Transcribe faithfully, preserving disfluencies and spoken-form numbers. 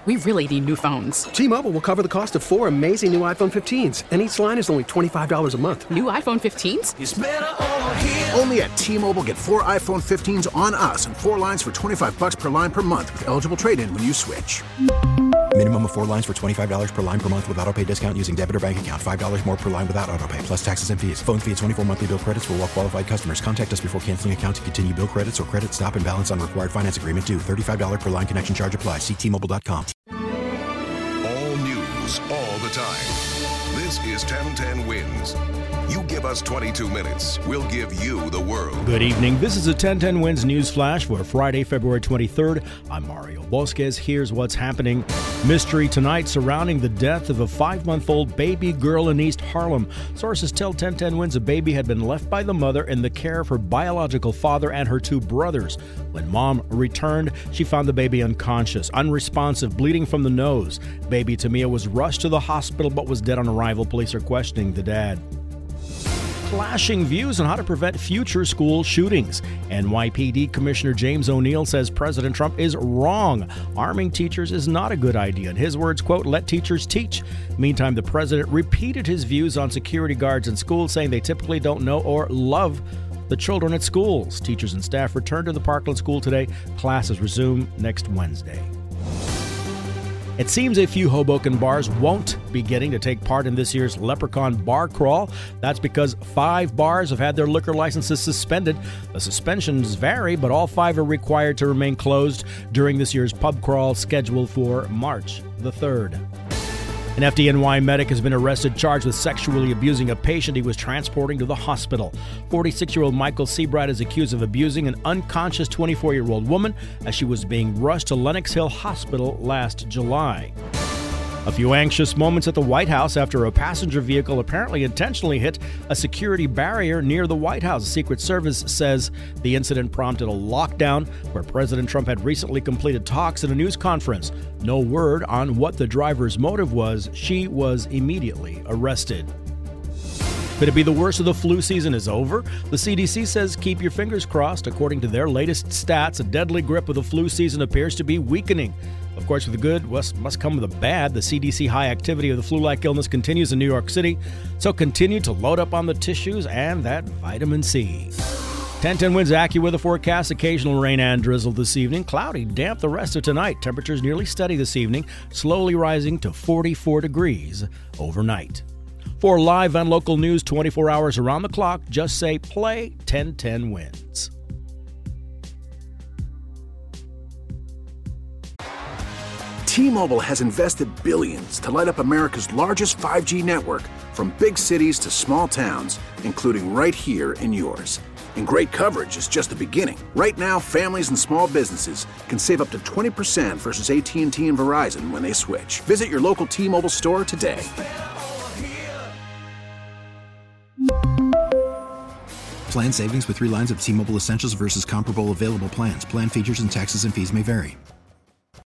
We really need new phones. T-Mobile will cover the cost of four amazing new iPhone fifteens, and each line is only twenty-five dollars a month. New iPhone fifteens? It's better over here. Only at T-Mobile, get four iPhone fifteens on us and four lines for twenty-five dollars per line per month with eligible trade-in when you switch. Minimum of four lines for twenty-five dollars per line per month with autopay discount using debit or bank account. five dollars more per line without autopay, plus taxes and fees. Phone fee at twenty-four monthly bill credits for well-qualified customers. Contact us before canceling account to continue bill credits or credit stop and balance on required finance agreement due. thirty-five dollars per line connection charge applies. See T Mobile dot com. All news, all the time. This is ten ten Wins. You give us twenty-two minutes, we'll give you the world. Good evening. This is a ten ten Wins News Flash for Friday, February twenty-third. I'm Mario Bosquez. Here's what's happening. Mystery tonight surrounding the death of a five-month-old baby girl in East Harlem. Sources tell ten ten Wins a baby had been left by the mother in the care of her biological father and her two brothers. When mom returned, she found the baby unconscious, unresponsive, bleeding from the nose. Baby Tamia was rushed to the hospital but was dead on arrival. Police are questioning the dad. Clashing views on how to prevent future school shootings. N Y P D Commissioner James O'Neill says President Trump is wrong. Arming teachers is not a good idea. In his words, quote, let teachers teach. Meantime, the president repeated his views on security guards in schools, saying they typically don't know or love the children at schools. Teachers and staff return to the Parkland School today. Classes resume next Wednesday. It seems a few Hoboken bars won't be getting to take part in this year's Leprechaun Bar Crawl. That's because five bars have had their liquor licenses suspended. The suspensions vary, but all five are required to remain closed during this year's pub crawl scheduled for March the third. An F D N Y medic has been arrested, charged with sexually abusing a patient he was transporting to the hospital. forty-six-year-old Michael Seabright is accused of abusing an unconscious twenty-four-year-old woman as she was being rushed to Lenox Hill Hospital last July. A few anxious moments at the White House after a passenger vehicle apparently intentionally hit a security barrier near the White House. The Secret Service says the incident prompted a lockdown where President Trump had recently completed talks at a news conference. No word on what the driver's motive was. She was immediately arrested. Could it be the worst of the flu season is over? The C D C says keep your fingers crossed. According to their latest stats, a deadly grip of the flu season appears to be weakening. Of course, with the good must come with the bad. The C D C high activity of the flu-like illness continues in New York City, so continue to load up on the tissues and that vitamin C. ten ten Wins AccuWeather forecast, occasional rain and drizzle this evening. Cloudy, damp the rest of tonight. Temperatures nearly steady this evening, slowly rising to forty-four degrees overnight. For live and local news twenty-four hours around the clock, just say play ten ten Wins. T-Mobile has invested billions to light up America's largest five G network, from big cities to small towns, including right here in yours. And great coverage is just the beginning. Right now, families and small businesses can save up to twenty percent versus A T and T and Verizon when they switch. Visit your local T-Mobile store today. Plan savings with three lines of T-Mobile Essentials versus comparable available plans. Plan features and taxes and fees may vary.